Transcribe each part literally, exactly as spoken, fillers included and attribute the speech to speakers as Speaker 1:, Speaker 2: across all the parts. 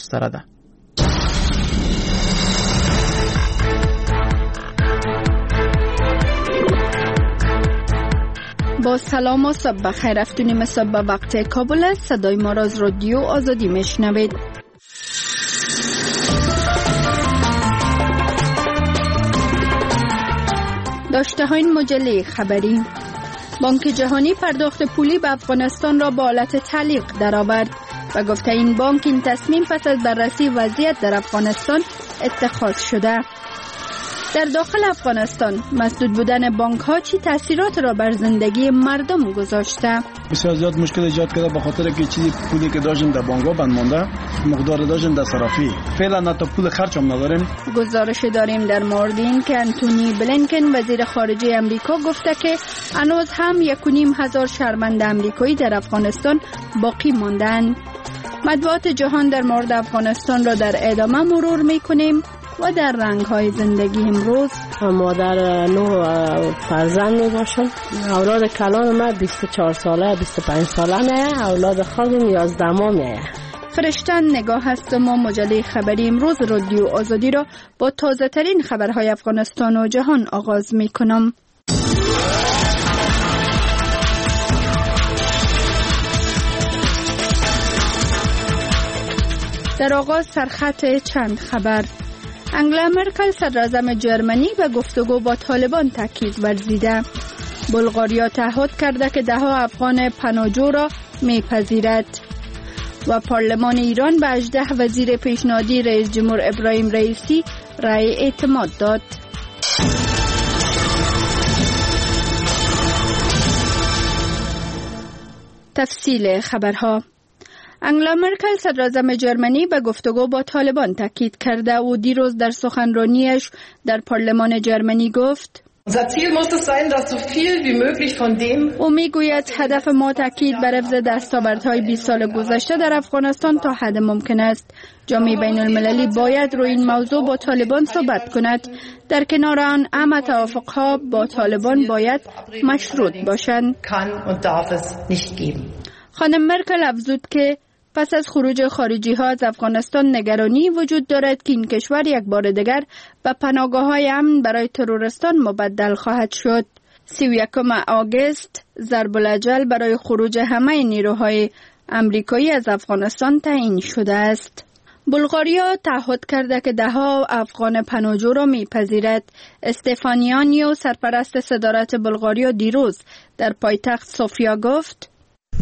Speaker 1: گستره ده. با سلام و صبح بخیر. افتونیم صبح وقت کابل است. صدای ما را از رادیو آزادی میشنوید. داشته های این مجله خبری: بانک جهانی پرداخت پولی به افغانستان را با حالت تعلیق درآورد و گفته این بانک این تصمیم پس از بررسی وضعیت در افغانستان اتخاذ شده. در داخل افغانستان مسدود بودن بانک ها چی تاثیرات را بر زندگی مردم گذاشته؟
Speaker 2: بسیار زیاد مشکل ایجاد کرده به خاطر که چیزی پولی که داشتیم در بانک ها بند مانده، مقدار داشتیم در صرافی، فعلا حتی پول خرج هم نداریم.
Speaker 1: گزارش داریم در مورد این که انتونی بلینکن وزیر خارجه امریکا گفته که هنوز هم یک و نیم هزار شهروند امریکایی در افغانستان باقی ماندند. مطبوعات جهان در مورد افغانستان را در ادامه مرور میکنیم و در رنگ‌های زندگی امروز.
Speaker 3: مادر نو فرزند می باشم. اولاد کلان ما بیست و چهار ساله بیست و پنج ساله میه، اولاد خودم یازده ماه میه.
Speaker 1: فرشتن نگاه هستم و مجله خبری امروز رادیو آزادی را با تازه ترین خبرهای افغانستان و جهان آغاز می کنم. در آغاز سرخط چند خبر: انگلا مرکل صدراعظم جرمنی به گفتگو با طالبان تاکید ورزیده. بلغاریا تعهد کرده که ده ها افغان پناهجو را میپذیرد. و پارلمان ایران به هجده وزیر پیشنهادی رئیس جمهور ابراهیم رئیسی رأی اعتماد داد. تفصیل خبرها: انگلا مرکل صدراعظم جرمنی به گفتگو با طالبان تاکید کرده و دیروز در سخنرانیش در پارلمان جرمنی گفت او میگوید هدف ما تاکید بر حفظ دستاوردهای بیست سال گذشته در افغانستان تا حد ممکن است. جامعه بین المللی باید روی این موضوع با طالبان صحبت کند. در کنار آن همه توافقها با طالبان باید مشروط باشند. خانم مرکل افزود که پس از خروج خارجی ها از افغانستان نگرانی وجود دارد که این کشور یک بار دیگر به پناهگاه های امن برای ترورستان مبدل خواهد شد. سی و یکم آگوست ضرب الاجل برای خروج همه نیروهای امریکایی از افغانستان تعیین شده است. بلغاریا تعهد کرده که ده ها افغان پناهجو را میپذیرد. استفانیانیو سرپرست صدارت بلغاریا دیروز در پایتخت سوفیا گفت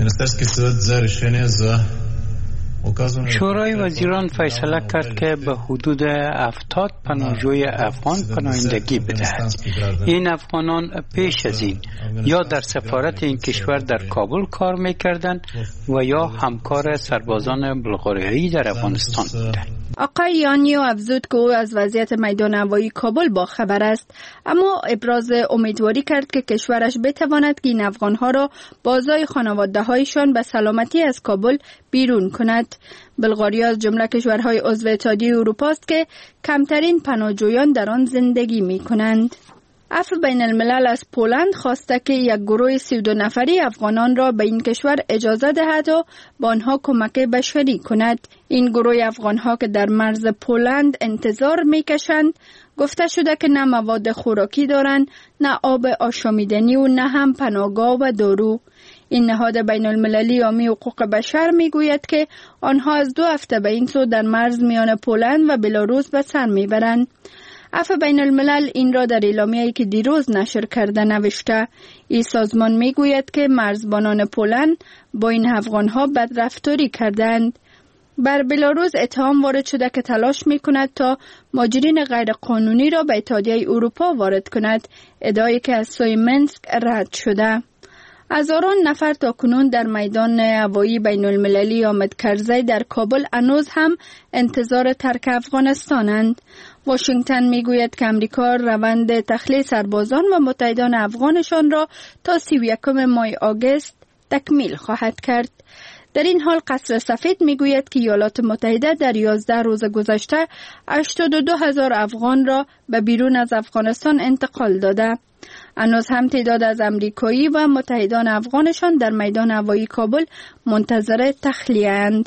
Speaker 4: شورای وزیران فیصله کرد که به حدود هفتاد پناهجوی افغان پناهندگی بدهد. این افغانان پیش از این یا در سفارت این کشور در کابل کار میکردند و یا همکار سربازان بلغاریایی در افغانستان بودند.
Speaker 1: آقای یانیو افزود که او از وضعیت میدان هوایی کابل با خبر است، اما ابراز امیدواری کرد که کشورش بتواند که این افغانها را بازای خانواده‌هایشان به سلامتی از کابل بیرون کند. بلغاریا از جمله کشورهای عضو اتحادیه اروپا است که کمترین پناهجویان در آن زندگی می‌کنند. عفو بین الملل از پولند خواسته که یک گروه سی و دو نفری افغانان را به این کشور اجازه دهد و با آنها کمک بشری کند. این گروه افغانها که در مرز پولند انتظار میکشند گفته شده که نه مواد خوراکی دارند، نه آب آشامیدنی و نه هم پناهگاه و دارو. این نهاد بین المللی حامی حقوق بشر میگوید که آنها از دو هفته به این سو در مرز میان پولند و بلاروس به سر میبرند. عفو بین الملل این را در اعلامیه‌ای که دیروز نشر کرده نوشته. این سازمان میگوید که مرزبانان پولند با این افغانها بدرفتاری کردند. بر بلاروس اتهام وارد شده که تلاش میکند تا مهاجرین غیر قانونی را به اتحادیه اروپا وارد کند، ادعایی که از سوی منسک رد شده. هزاران نفر تا کنون در میدان هوایی بین المللی حامد کرزی در کابل هنوز هم انتظار ترک افغانستانند. واشنگتن میگوید که امریکا روند تخلیه سربازان و متحدان افغانشان را تا سی و یکم ماه آگوست تکمیل خواهد کرد. در این حال قصر سفید میگوید که ایالات متحده در یازده روز گذشته هشتاد و دو هزار افغان را به بیرون از افغانستان انتقال داده. هنوز هم تعداد از امریکایی و متحدان افغانشان در میدان هوایی کابل منتظر تخلیه اند.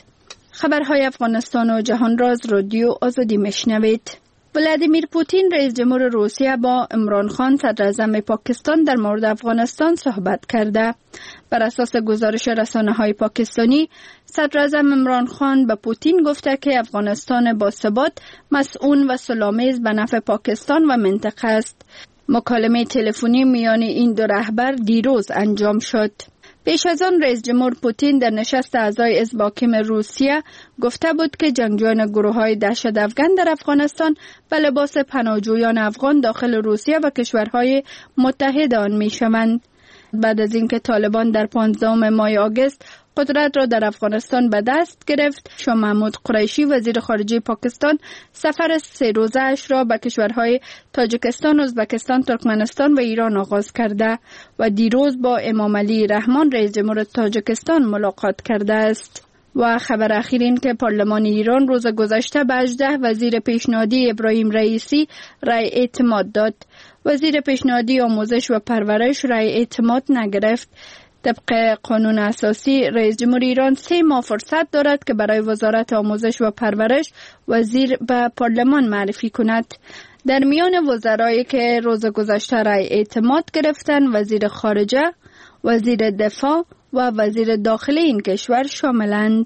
Speaker 1: خبرهای افغانستان و جهان راز رادیو آزادی میشنوید. ولادیمیر پوتین رئیس جمهور روسیه با عمران خان صدر اعظم پاکستان در مورد افغانستان صحبت کرده. بر اساس گزارش رسانه‌های پاکستانی، صدر اعظم عمران خان به پوتین گفته که افغانستان با ثبات، مسئول و صلح‌آمیز به نفع پاکستان و منطقه است. مکالمه تلفنی میان این دو رهبر دیروز انجام شد. پیش از آن رئیس جمهور پوتین در نشست اعضای حزب حاکم روسیه گفته بود که جنگجویان گروه‌های دهشت افغان در افغانستان به لباس پناهجویان افغان داخل روسیه و کشورهای متحد آن می‌شوند. بعد از اینکه طالبان در پانزدهم ماه آگوست قدرت را در افغانستان به دست گرفت، شاه محمود قریشی وزیر خارجه پاکستان سفر سه روزه اش را به کشورهای تاجیکستان، ازبکستان، ترکمنستان و ایران آغاز کرده و دیروز با امام علی رحمان رئیس جمهور تاجیکستان ملاقات کرده است. و خبر اخیر این که پارلمان ایران روز گذشته به هجده وزیر پیشنهادی ابراهیم رئیسی رأی اعتماد داد. وزیر پیشنهادی آموزش و پرورش رأی اعتماد نگرفت. طبق قانون اساسی رئیس جمهور ایران سه ماه فرصت دارد که برای وزارت آموزش و پرورش وزیر به پارلمان معرفی کند. در میان وزرایی که روز گذشته رأی اعتماد گرفتند وزیر خارجه، وزیر دفاع و وزیر داخلی این کشور شاملند.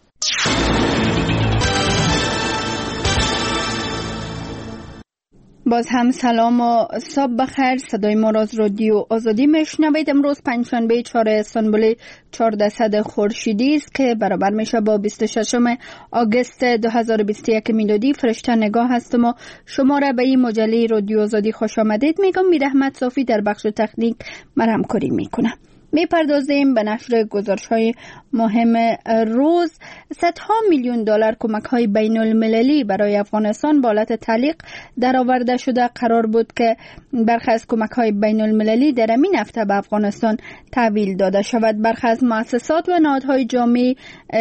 Speaker 1: باز هم سلام و صبح بخیر. صدای ما را از رادیو آزادی میشنوید. امروز پنجشنبه چهارم استانبول چهاردهصد خورشیدی است که برابر میشه با بیست و ششم آگوست دو هزار و بیست و یک میلادی. فرشته نگاه هستم و شما را به این مجله رادیو آزادی خوش آمدید میگم. میر احمد صافی در بخش تکنیک مرهم کاری میکنه. میپردازیم به نشر گزارش‌های مهم روز. صدها میلیون دلار کمک‌های بین المللی برای افغانستان به حالت تعلیق درآورده شده. قرار بود که برخی از کمک‌های بین المللی در این هفته به افغانستان تحویل داده شود. برخی از مؤسسات و نهادهای جامعه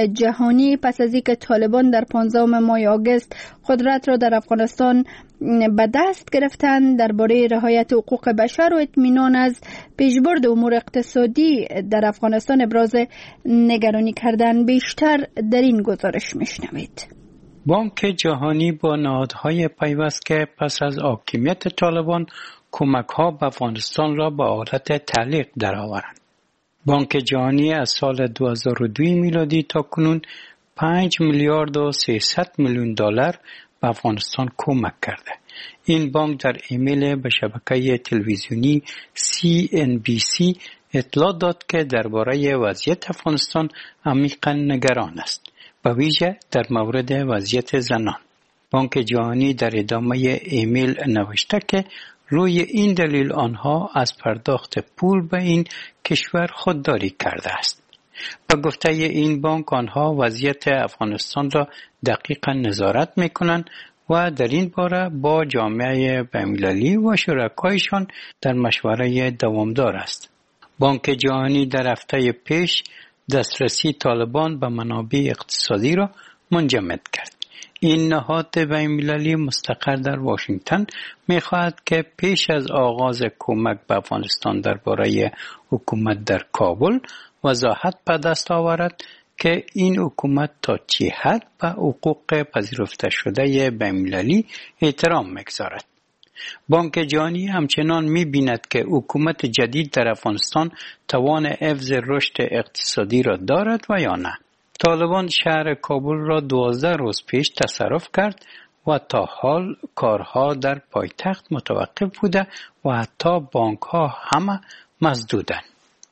Speaker 1: جهانی پس از اینکه طالبان در پانزدهم ماه آگوست قدرت را در افغانستان به دست گرفتند، درباره رعایت حقوق بشر و اطمینان از پیشبرد امور اقتصادی در افغانستان ابراز نگرانی کردن. بیشتر در این گزارش میشنوید.
Speaker 4: بانک جهانی با نهادهای پیوست که پس از حاکمیت طالبان کمک‌ها به افغانستان را به حالت تعلیق درآورند. بانک جهانی از سال دو هزار و دو میلادی تا کنون پنج میلیارد و سیصد میلیون دلار به افغانستان کمک کرده. این بانک در ایمیل به شبکه تلویزیونی سی ان بی سی اطلاع داد که درباره وضعیت افغانستان عمیقاً نگران است، به ویژه در مورد وضعیت زنان. بانک جهانی در ادامه ایمیل نوشته که روی این دلیل آنها از پرداخت پول به این کشور خودداری کرده است. با گفته این بانک آنها وضعیت افغانستان را دقیقاً نظارت می‌کنند و در این باره با جامعه بین‌المللی و شرکایشان در مشوره دوامدار است. بانک جهانی در هفته پیش دسترسی طالبان به منابع اقتصادی را منجمد کرد. این نهاد بین‌المللی مستقر در واشنگتن می‌خواهد که پیش از آغاز کمک به افغانستان درباره حکومت در کابل وضاحت به دست آورد که این حکومت تا چه حد به حقوق پذیرفته شده بین‌المللی احترام می‌گذارد. بانک جهانی همچنان می‌بیند که حکومت جدید در افغانستان توان حفظ رشد اقتصادی را دارد و یا نه. طالبان شهر کابل را دوازده روز پیش تصرف کرد و تا حال کارها در پایتخت متوقف بوده و حتی بانک‌ها همه مسدودند.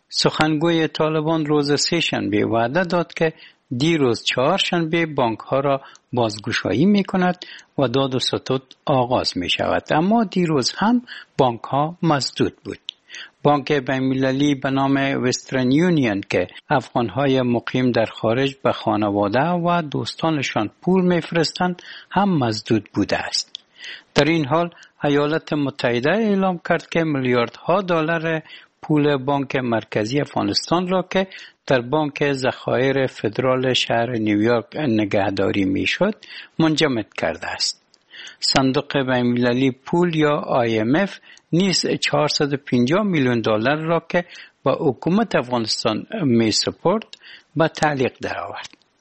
Speaker 4: سخنگوی طالبان روز سه شنبه وعده داد که دیروز چهار شنبه بانک ها را بازگشایی می کند و داد و ستد آغاز می شود، اما دیروز هم بانک ها مسدود بود. بانک بین‌المللی به نام وسترن یونین که افغان های مقیم در خارج به خانواده و دوستانشان پول می فرستند هم مسدود بوده است. در این حال ایالات متحده اعلام کرد که میلیاردها دلار پول بانک مرکزی افغانستان را که در بانک ذخایر فدرال شهر نیویورک نگهداری میشد منجمد کرده است. صندوق بین‌المللی پول یا آی ام اف نیز چهارصد و پنجاه میلیون دلار را که با حکومت افغانستان می سپرد به تعلیق درآورد.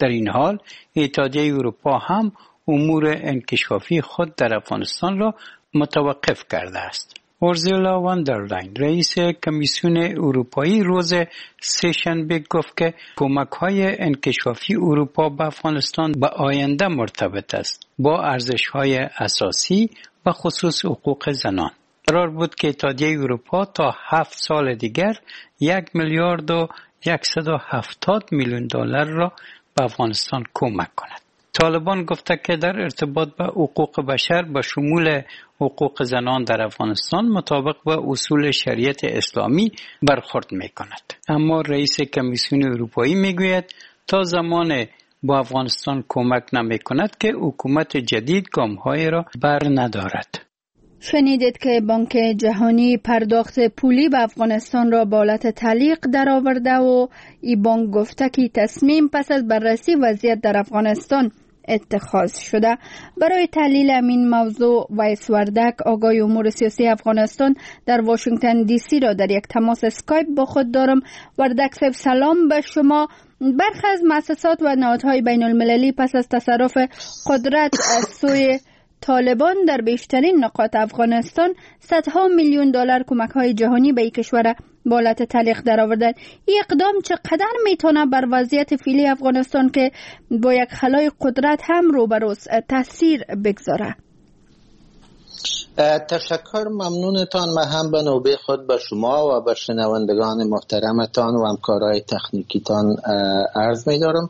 Speaker 4: در این حال اتحادیه اروپا هم امور انکشافی خود در افغانستان را متوقف کرده است. اورزولا واندرلاین رئیس کمیسیون اروپایی روز سه‌شنبه گفت که کمک‌های انکشافی اروپا به افغانستان به آینده مرتبط است با ارزش‌های اساسی و خصوص حقوق زنان. قرار بود که اتحادیه اروپا تا هفت سال دیگر یک میلیارد و صد و هفتاد میلیون دلار را به افغانستان کمک کند. طالبان گفته که در ارتباط به حقوق بشر به شمول حقوق زنان در افغانستان مطابق با اصول شریعت اسلامی برخورد می کند. اما رئیس کمیسیون اروپایی می گوید تا زمان با افغانستان کمک نمی کند که حکومت جدید گام‌های را بر ندارد.
Speaker 1: شنیدید که بانک جهانی پرداخت پولی به افغانستان را به حالت تعلیق درآورده و این بانک گفته که تصمیم پس از بررسی وضعیت در افغانستان اتخاذ شده. برای تحلیل این موضوع ویس وردک آگاه امور سیاسی افغانستان در واشنگتن دی سی را در یک تماس اسکایپ با خود دارم. وردک صاحب سلام به شما. برخی از مؤسسات و نهادهای بین المللی پس از تصرف قدرت از سوی طالبان در بیشترین نقاط افغانستان صدها میلیون دلار کمک‌های جهانی به این کشور به حالت تعلیق درآوردند. این اقدام چقدر میتونه بر وضعیت فعلی افغانستان که با یک خلای قدرت هم روبروست تاثیر بگذاره؟
Speaker 5: تشکر، ممنونتان. من هم به نوبه خود به شما و به شنوندگان محترمتان و همکارای تکنیکیتان عرض می‌دارم.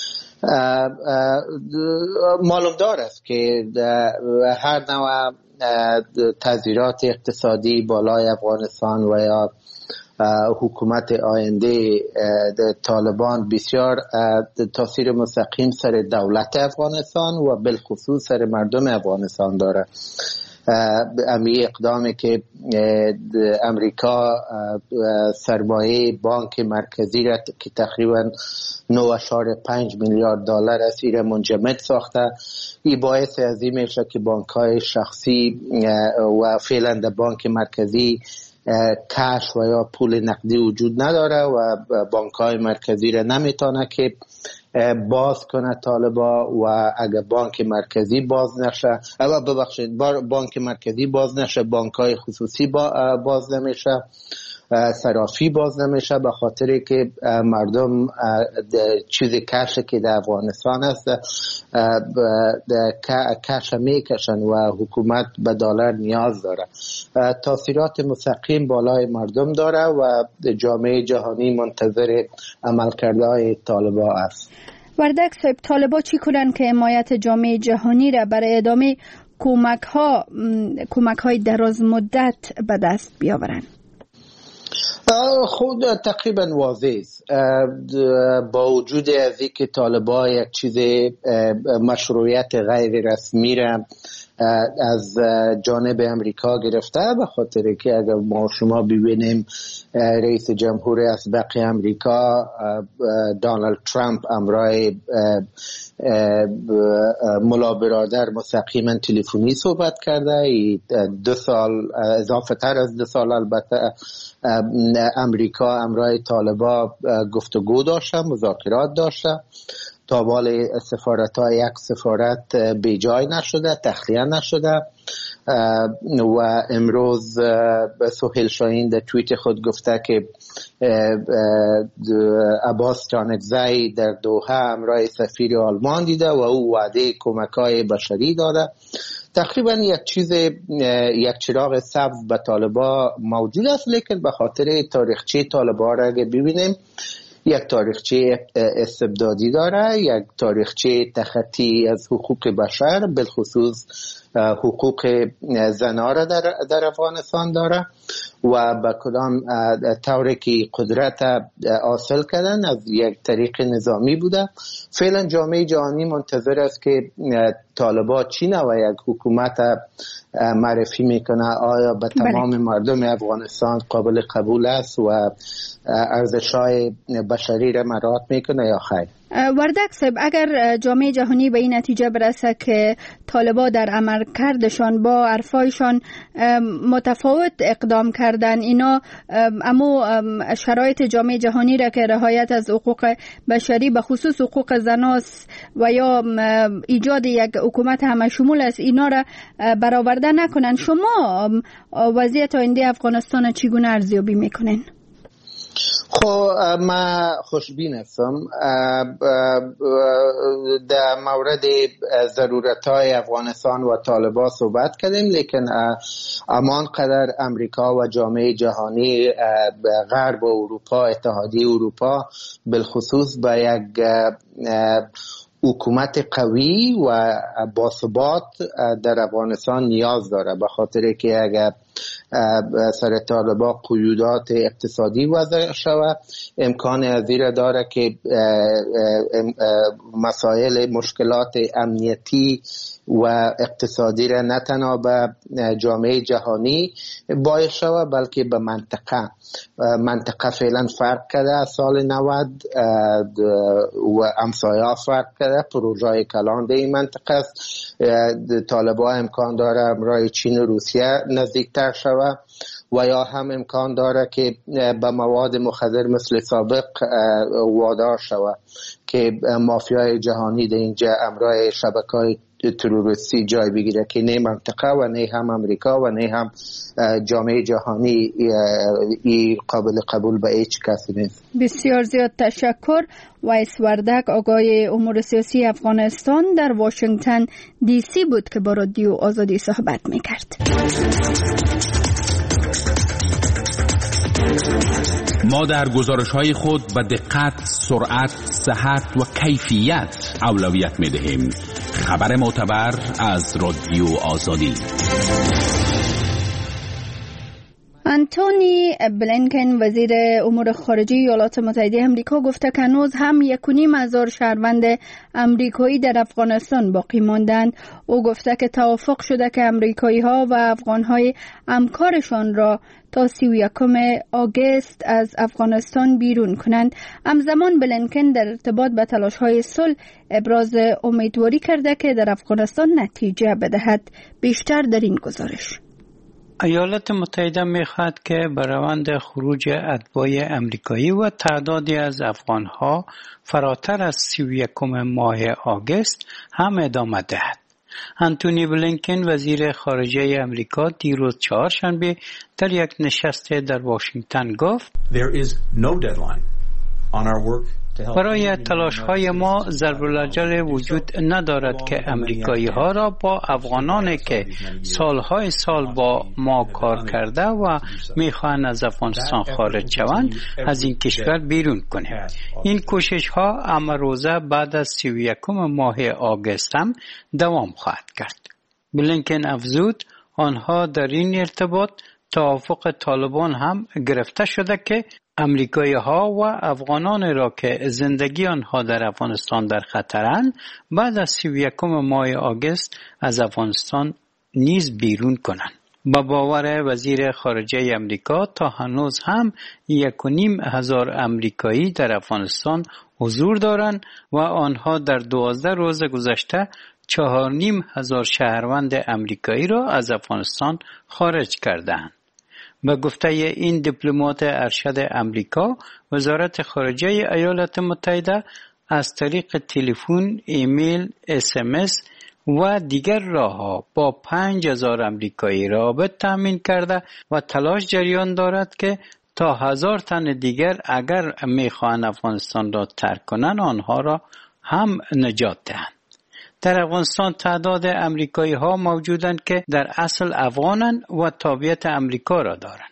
Speaker 5: معلوم دار است که هر نوع تغییرات اقتصادی بالای افغانستان و یا حکومت آینده طالبان بسیار تاثیر مستقیم سر دولت افغانستان و بالخصوص سر مردم افغانستان داره. امی اقدامی که امریکا سرمایه بانک مرکزی را که تقریبا نه و پنج میلیارد دلار است ایره منجمد ساخته، این باعث از این میشه که بانک های شخصی و فعلا در بانک مرکزی کش و یا پول نقدی وجود نداره و بانک های مرکزی را نمیتونه که باز کنه طالبا و اگر بانک مرکزی باز نشه اما ببخشید بانک مرکزی باز نشه بانک های خصوصی باز نمیشه، صرافی باز نمیشه، به خاطر که مردم چیز کش که در افغانستان است کش میکشن و حکومت به دلار نیاز داره. تاثیرات مستقیم بالای مردم داره و جامعه جهانی منتظر عملکردهای طالبان است.
Speaker 1: وردک صاحب، طالبان چی کنن که حمایت جامعه جهانی را برای ادامه کمک ها کمک های دراز مدت به دست بیاورن؟
Speaker 5: خود تقریبا واضح است. با وجود از اینکه طالبان یک چیز مشروعیت غیر رسمی را از جانب امریکا گرفته، به خاطر که اگر ما شما ببینیم رئیس جمهور اسبق امریکا دونالد ترامپ امرای ملا برادر مستقیما تلفنی صحبت کرده. دو سال اضافه تر از دو سال البته امریکا امرای طالبا گفتگو داشته، مذاکرات داشته. تا بال سفارت ها یک سفارت به جای نشده، تخلیه نشده و امروز سهیل شاهین در توییت خود گفته که عباس جانکزی در دوحه همراه سفیر آلمان دیده و او وعده کمک‌های بشری داده. تقریبا یک چیز یک چراغ سبز به طالبان موجود است، لیکن به خاطر تاریخچه طالبان را اگر ببینیم یک تاریخچه استبدادی داره، یک تاریخچه تخطی از حقوق بشر بالخصوص حقوق زنان را در, در افغانستان داره و به کدام طوری که قدرت حاصل کردن از یک طریق نظامی بوده. فعلا جامعه جهانی منتظر است که طالبان چی نوع یک حکومت معرفی میکنه، آیا به تمام مردم افغانستان قابل قبول است و ارزش‌های بشری را مراعات میکنه یا خیر؟
Speaker 1: وردک صاحب، اگر جامعه جهانی به این نتیجه برسه که طالبان در عملکردشان با حرفایشان متفاوت اقدام کردن، اینا اما شرایط جامعه جهانی را که رعایت از حقوق بشری به خصوص حقوق زناست و یا ایجاد یک حکومت همه شمول است، اینا را برآورده نکنن، شما وضعیت آینده افغانستان چگونه ارزیابی میکنین؟
Speaker 5: خب من خوشبین هستم. در مورد ضرورت‌های افغانستان و طالبان صحبت کردیم، لیکن امان قدر امریکا و جامعه جهانی، غرب و اروپا، اتحادیه اروپا بالخصوص به یک حکومت قوی و باثبات در افغانستان نیاز داره، به خاطر که اگر سر طالبان قیودات اقتصادی وضع شود، امکان ازیر داره که مسائل مشکلات امنیتی و اقتصادی را نه تنها به جامعه جهانی باعث شود بلکه به منطقه منطقه فعلا فرق کرده از سال نود و همسایه‌ها فرق کرده. پروژه کلان به این منطقه است. طالبان امکان داره همراه چین و روسیه نزدیکتر شود و یا هم امکان داره که به مواد مخدر مثل سابق وادار شود که مافیای جهانی در اینجا امرای شبکه‌های تروریستی جای بگیره که نه منطقه و نه هم امریکا و نه هم جامعه جهانی ای قابل قبول به هیچ کسی نیست.
Speaker 1: بسیار زیاد تشکر. وایس وردک، آگای امور سیاسی افغانستان، در واشنگتن دی سی بود که با رادیو آزادی صحبت میکرد.
Speaker 6: ما در گزارش‌های خود به دقت، سرعت، صحت و کیفیت اولویت می‌دهیم. خبر معتبر از رادیو آزادی.
Speaker 1: انتونی بلینکن، وزیر امور خارجه ایالات متحده آمریکا، گفته که هنوز هم یک و نیم هزار شهروند امریکایی در افغانستان باقی ماندند. او گفته که توافق شده که امریکایی ها و افغان های همکارشان را تا سی و یکم آگوست از افغانستان بیرون کنند. همزمان بلینکن در ارتباط به تلاش های صلح ابراز امیدواری کرده که در افغانستان نتیجه بدهد. بیشتر در این گزارش.
Speaker 4: ایالات متحده می‌خواهد که به روند خروج اتباع امریکایی و تعدادی از افغان‌ها فراتر از سی و یکم ماه آگوست هم ادامه دهد. انتونی بلینکن، وزیر خارجه امریکا، دیروز چهارشنبه در یک نشست در واشنگتن گفت:
Speaker 7: There is no deadline on our work.
Speaker 4: برای تلاش‌های ما ضرورالعجل وجود ندارد که امریکایی ها را با افغانانی که سالهای سال با ما کار کرده و میخواهند از افغانستان خارج شوند از این کشور بیرون کنیم. این کوشش ها امروزه بعد از سی و یکم ماه آگوست هم دوام خواهد کرد. بلینکن افزود آنها در این ارتباط توافق طالبان هم گرفته شده که امریکایی ها و افغانان را که زندگی آنها در افغانستان در خطرند بعد از سی و یکم ماه آگوست از افغانستان نیز بیرون کنند. با باور وزیر خارجه امریکا تا هنوز هم یک و نیم هزار امریکایی در افغانستان حضور دارند و آنها در دوازده روز گذشته چهار نیم هزار شهروند امریکایی را از افغانستان خارج کردند. به گفته این دیپلمات ارشد امریکا، وزارت خارجه ایالات متحده از طریق تلفن، ایمیل، اس ام اس و دیگر راه‌ها با پنج هزار امریکایی رابطه تامین کرده و تلاش جریان دارد که تا هزار تن دیگر اگر می‌خواهند افغانستان را ترک کنند آنها را هم نجات دهند. در افغانستان تعداد امریکایی ها موجودند که در اصل افغانند و تابعیت امریکا را دارند.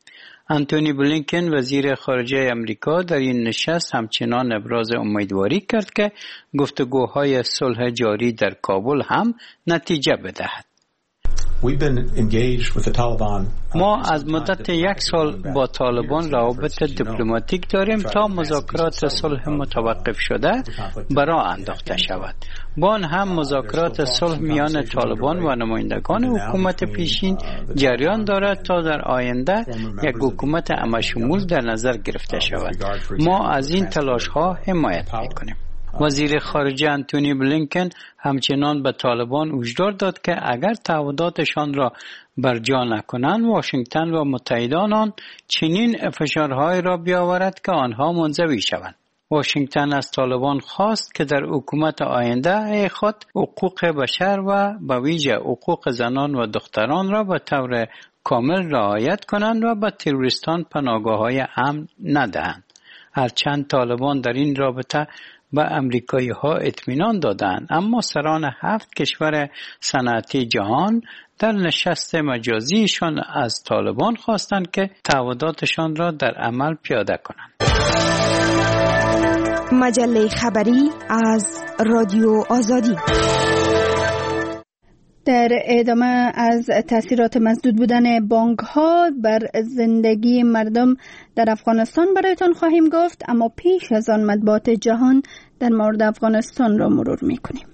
Speaker 4: انتونی بلینکن، وزیر خارجه امریکا، در این نشست همچنان ابراز امیدواری کرد که گفتگوهای صلح جاری در کابل هم نتیجه بدهد. ما از مدت یک سال با طالبان روابط دیپلماتیک داریم تا مذاکرات صلح متوقف شده برای انداخته شود. با آن هم مذاکرات صلح میان طالبان و نمایندگان حکومت پیشین جریان دارد تا در آینده یک حکومت همه‌شمول در نظر گرفته شود. ما از این تلاش ها حمایت میکنیم. وزیر خارجه انتونی بلینکن همچنان به طالبان هشدار داد که اگر تعهداتشان را برجا نکنند واشنگتن و متحدان آن چنین فشارهای را بیاورد که آنها منزوی شوند. واشنگتن از طالبان خواست که در حکومت آینده خود حقوق بشر و به ویژه حقوق زنان و دختران را به طور کامل رعایت کنند و به تروریستان پناهگاه‌های امن ندهند. هرچند طالبان در این رابطه به امریکایی ها اطمینان دادند، اما سران هفت کشور صنعتی جهان در نشست مجازیشان از طالبان خواستند که تعهداتشان را در عمل پیاده کنند.
Speaker 8: مجله خبری از رادیو آزادی.
Speaker 1: در ادامه از تاثیرات مسدود بودن بانک ها بر زندگی مردم در افغانستان برایتان خواهیم گفت، اما پیش از آن مطبوعات جهان در مورد افغانستان را مرور میکنیم.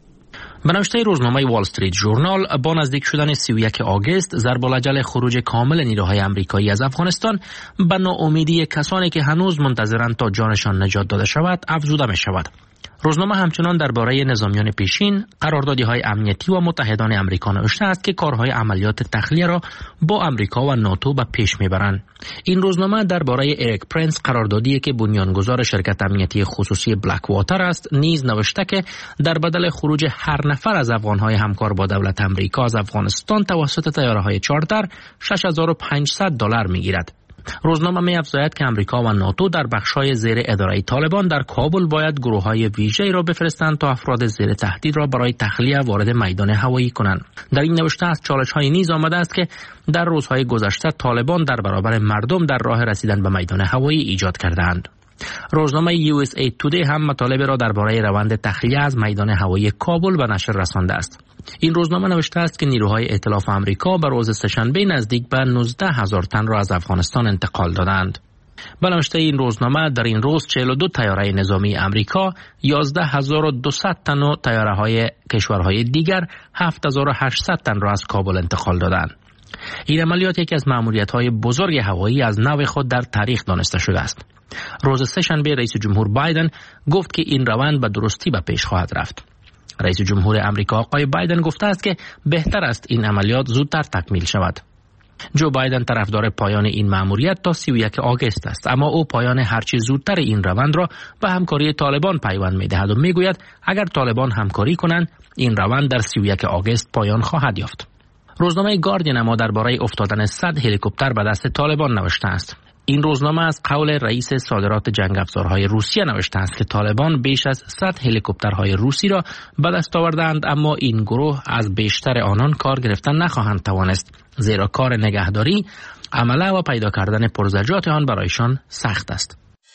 Speaker 9: به نوشته روزنامه وال استریت ژورنال، با نزدیک شدن سی و یک آگوست ضرب العجل خروج کامل نیروهای آمریکایی از افغانستان به ناامیدی کسانی که هنوز منتظرند تا جانشان نجات داده شود افزوده می شود. روزنامه همچنان درباره نظامیان پیشین، قراردادی‌های امنیتی و متحدان آمریکا نوشته است که کارهای عملیات تخلیه را با آمریکا و ناتو به پیش میبرند. این روزنامه درباره اریک پرنس، قراردادی که بنیانگذار شرکت امنیتی خصوصی بلک واتر است، نیز نوشته که در بدل خروج هر نفر از افغان‌های همکار با دولت آمریکا از افغانستان توسط طیاره‌های چارتر شش هزار و پانصد دلار میگیرد. روزنامه می افزاید که امریکا و ناتو در بخش‌های زیر اداره طالبان در کابل باید گروه‌های ویژه‌ای را بفرستند تا افراد زیر تهدید را برای تخلیه وارد میدان هوایی کنند. در این نوشته از چالش‌های نیز آمده است که در روزهای گذشته طالبان در برابر مردم در راه رسیدن به میدان هوایی ایجاد کردند. روزنامه یو اس ای تودی هم مطالب را درباره روند تخلیه از میدان هوایی کابل به نشر رسانده است. این روزنامه نوشته است که نیروهای ائتلاف آمریکا به روز سه‌شنبه نزدیک به نوزده هزار تن را از افغانستان انتقال دادند. به نوشته این روزنامه در این روز چهل و دو طیاره نظامی آمریکا، یازده هزار و دویست تن و طیاره‌های کشورهای دیگر هفت هزار و هشتصد تن را از کابل انتقال دادند. این عملیات یکی از مأموریت‌های بزرگ هوایی از نوع خود در تاریخ دانسته شده است. روز سه‌شنبه رئیس جمهور بایدن گفت که این روند به درستی به پیش خواهد رفت. رئیس جمهور آمریکا آقای بایدن گفته است که بهتر است این عملیات زودتر تکمیل شود. جو بایدن طرفدار پایان این مأموریت تا سی و یک آگوست است، اما او پایان هرچی زودتر این روند را به همکاری طالبان پیوند می‌دهد و می‌گوید اگر طالبان همکاری کنند این روند در سی و یک آگوست پایان خواهد یافت. روزنامه گاردین اما درباره افتادن صد هلیکوپتر به دست طالبان نوشته است. این روزنامه از قول رئیس صادرات جنگ افزارهای روسیه نوشته است که طالبان بیش از صد هلیکوپترهای روسی را به دست آوردند، اما این گروه از بیشتر آنان کار گرفتن نخواهند توانست، زیرا کار نگهداری، عمله و پیدا کردن پرزجات آن برایشان سخت است.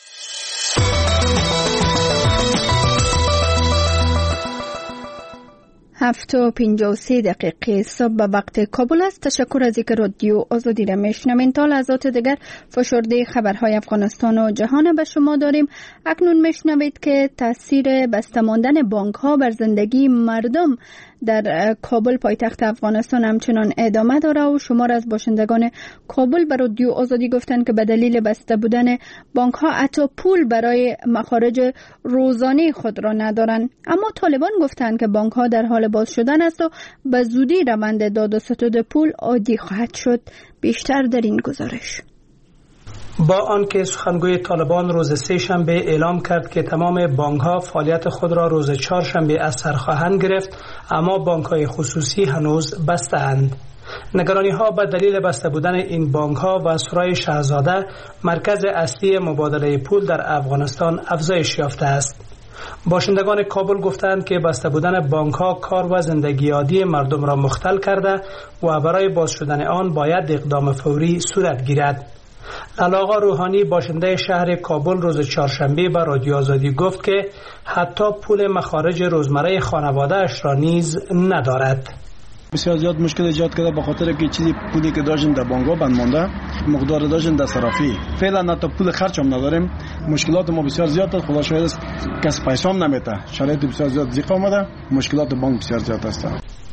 Speaker 1: هفت و پنجاه و سه دقیقه صبح به وقت کابل است. تشکر از اینکه رادیو آزادی را میشنوین. تا لحظات دیگر فشرده خبرهای افغانستان و جهان به شما داریم. اکنون میشنوید که تاثیر بسته ماندن بانک ها بر زندگی مردم در کابل پایتخت افغانستان همچنان ادامه داره و شمار از باشندگان کابل به رادیو آزادی گفتند که به دلیل بسته بودن بانک ها حتی پول برای مخارج روزانه خود را ندارند. اما طالبان گفتند که بانک ها در حال باز شدن است و به زودی روند داد و ستد پول عادی خواهد شد. بیشتر در این گزارش.
Speaker 10: با آنکه سخنگوی طالبان روز سه شنبه اعلام کرد که تمام بانک‌ها فعالیت خود را روز چهار شنبه از سر خواهند گرفت، اما بانک‌های خصوصی هنوز بسته اند. نگرانی‌ها به دلیل بسته بودن این بانک‌ها و سرای شاهزاده، مرکز اصلی مبادله پول در افغانستان، افزایش یافته است. باشندگان کابل گفتند که بسته بودن بانک‌ها کار و زندگی عادی مردم را مختل کرده و برای باز شدن آن باید اقدام فوری صورت گیرد. علاقه روحانی باشنده شهر کابل روز چهارشنبه به رادیو آزادی گفت که حتی پول مخارج روزمره خانواده اش را نیز ندارد.
Speaker 2: بسیار زیاد مشکل ایجاد کرده به خاطر که چیزی پولی که داشتیم در بانک‌ها بند مانده، مقدار داشتیم در صرافی. فعلا حتی پول خرج هم نداریم. مشکلات ما بسیار زیاد است. خدا شاهد است کس پیسه هم نمیده. شرایط بسیار زیاد ضیق آمده. مشکلات بانک بسیار زیاد است.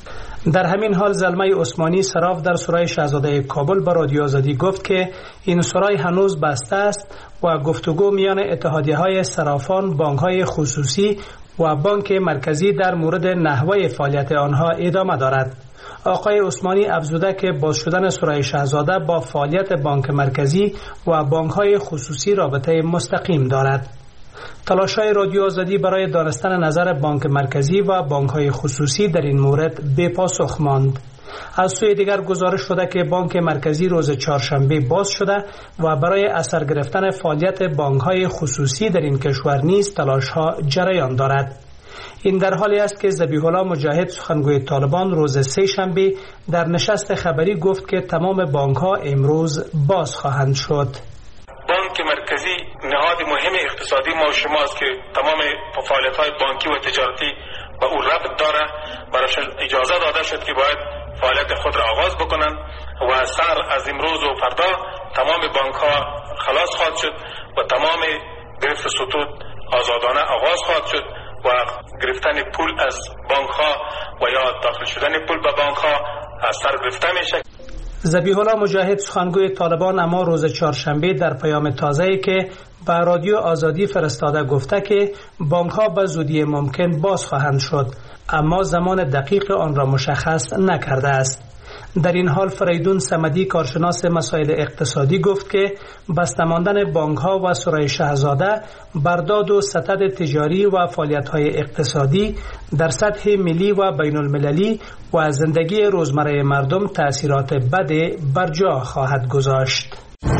Speaker 10: در همین حال زلمه عثمانی صراف در سرای شاهزاده کابل با رادیو آزادی گفت که این سرای هنوز بسته است و گفتگو میان اتحادیه‌های صرافان، بانک‌های خصوصی و بانک مرکزی در مورد نحوه فعالیت آنها ادامه دارد. آقای عثمانی افزوده که باز شدن سرای شاهزاده با فعالیت بانک مرکزی و بانک‌های خصوصی رابطه مستقیم دارد. تلاش‌های رادیو آزادی برای دانستن نظر بانک مرکزی و بانک‌های خصوصی در این مورد بی پاسخ ماند. از سوی دیگر گزارش شده که بانک مرکزی روز چهارشنبه باز شده و برای اثر گرفتن فعالیت بانک‌های خصوصی در این کشور نیز تلاش‌ها جریان دارد. این در حالی است که ذبیح الله مجاهد سخنگوی طالبان روز سه شنبه در نشست خبری گفت که تمام بانک‌ها امروز باز خواهند شد.
Speaker 11: بانک مرکزی نهاد مهم اقتصادی ما و شماست که تمام فعالیت‌های بانکی و تجارتی با او ربط داره. براش اجازه داده شد که باید فعالیت خود را آغاز بکنند و سر از امروز و فردا تمام بانک‌ها خلاص خواهد شد و تمام گرفت سطوح آزادانه آغاز خواهد شد و گرفتن پول از بانک‌ها و یا داخل شدن پول به بانک‌ها از سر گرفته میشه.
Speaker 10: ذبیح الله مجاهد سخنگوی طالبان اما روز چهارشنبه در پیام تازه‌ای که به رادیو آزادی فرستاده گفته که بانک‌ها به زودی ممکن باز خواهند شد، اما زمان دقیق آن را مشخص نکرده است. در این حال فریدون صمدی کارشناس مسائل اقتصادی گفت که بسته ماندن بانک‌ها و سرای شاهزاده برداد و ستد تجاری و فعالیت‌های اقتصادی در سطح ملی و بین المللی و زندگی روزمره مردم تأثیرات بد بر جا خواهد گذاشت.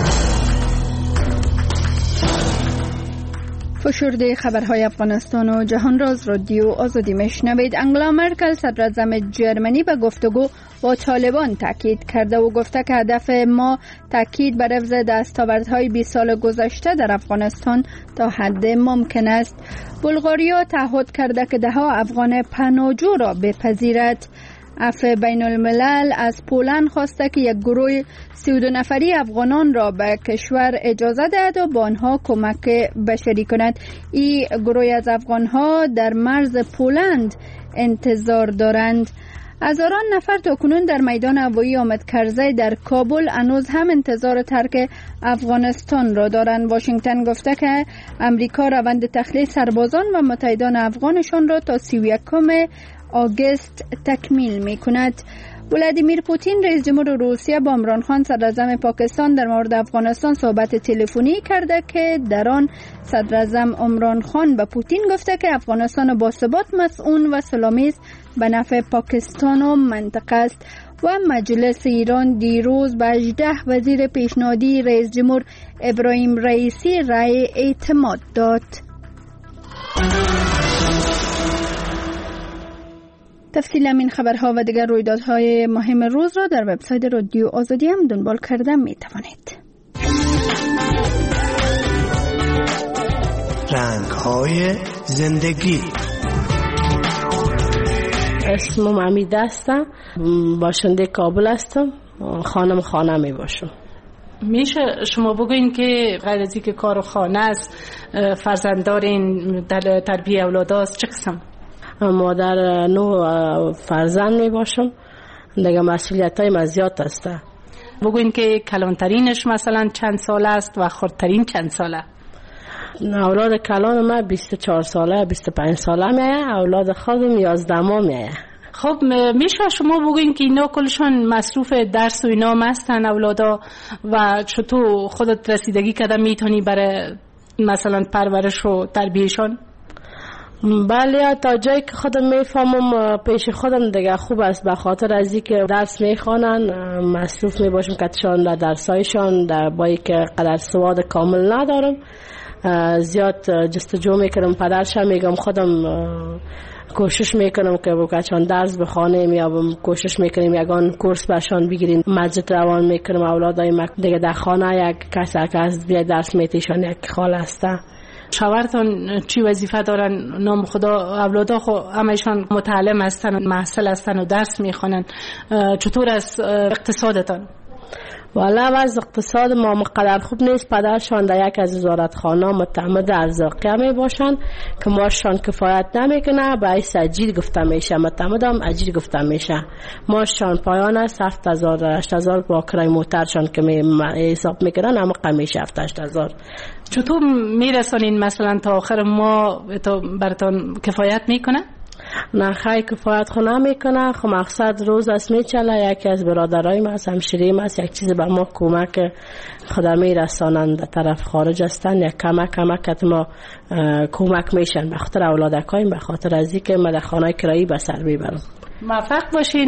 Speaker 1: فشرده خبرهای افغانستان و جهان را از رادیو آزادی میشنوید. انگلا مرکل صدراعظم جرمنی به گفتگو با طالبان تاکید کرده و گفته که هدف ما تاکید بر حفظ دستاوردهای بیست سال گذشته در افغانستان تا حد ممکن است. بلغاریا تعهد کرده که دهها افغان پناهجو را بپذیرد. عفو بین الملل از پولند خواسته که یک گروه سی و دو نفری افغانان را به کشور اجازه دهد و با آنها کمک بشری کند. این گروه از افغانها در مرز پولند انتظار دارند. هزاران نفر تاکنون در میدان هوایی حامد کرزی در کابل هنوز هم انتظار ترک افغانستان را دارند. واشنگتن گفته که امریکا روند تخلیه سربازان و متحدان افغانشان را تا سی و یکم آگوست تکمیل می کند. ولادیمیر پوتین رئیس جمهور روسیه با عمران خان صدراعظم پاکستان در مورد افغانستان صحبت تلفنی کرده که در آن صدراعظم عمران خان به پوتین گفته که افغانستان با ثبات مسئول و سلامی به نفع پاکستان و منطقه است. و مجلس ایران دیروز به هجده وزیر پیشنهادی رئیس جمهور ابراهیم رئیسی رأی اعتماد داد. تفصیل این خبرها و دیگر رویدادهای مهم روز را در وبسایت رادیو آزادی هم دنبال کرده می توانید.
Speaker 12: رنگ‌های زندگی.
Speaker 3: اسمم امیده هستم، باشنده کابل هستم، خانم خانه می باشم.
Speaker 13: میشه شما بگوین که غیر از اینکه کار خانه است فرزنددارین در تربیت اولاد است چه قسم؟
Speaker 3: مادر نو فرزند می باشم، دیگه مسئولیت های مزیاد است.
Speaker 13: بگوین که کلانترینش مثلا چند سال است و خردترین چند ساله؟
Speaker 3: اولاد کلان من بیست و چهار ساله بیست و پنج ساله میه، اولاد خودم یازده ماه میه.
Speaker 13: خب میشه شما بگوین که اینا کلشان مصروف درس و اینا هستن اولادا و چطور خودت رسیدگی کردن میتونی برای مثلا پرورش و تربیهشان؟
Speaker 3: بله تا جایی که خودم میفهمم پیش خودم دیگه خوب است، به خاطر از اینکه درس میخوانن مصروف میباشم کتشان در درسایشان، در بایی که قدر سواد کامل ندارم زیاد جستجو میکنم. پدرشم میگم خودم کوشش میکنم که بچه‌ان درس بخونیم یا کوشش میکنیم یگان کورس برشان بگیریم. مسجد روان میکنم اولادای ما دیگه در خانه یک کس که از بیا درس میتیشان یک خاله است.
Speaker 13: شوهرتان چی وظیفه دارن؟ نام خدا اولادا خو همشان متعلم هستن، محصل هستن و درس میخوانن. چطور از اقتصادتان؟
Speaker 3: والا وضع اقتصاد ما مقدر خوب نیست. پدرشان در یک از وزارتخانه متعمد ارزاقیه می باشند که ماشان کفایت نمیکنه، باعث اجیر گفته میشه. متعمد هم اجیر گفته میشه. ماشان پایان است هفت هزار هشت هزار با کرای موترشان که می حساب میکنن اما قمیش هفت هشت هزار.
Speaker 13: چطور میرسانین مثلا تا آخر ما تا براتون کفایت میکنه؟
Speaker 3: نه خیلی کفایت خو نمیکنه. خو مقصد روز است میچله. یکی از برادرای ما از همشیریم است یک چیز به ما کمک خدمه رسانند در طرف خارج هستن، یک کمک کمک ما کمک میشن به خاطر اولادکایم، به خاطر از اینکه ما در خانه کرایی به سر میبرم.
Speaker 13: موفق باشین.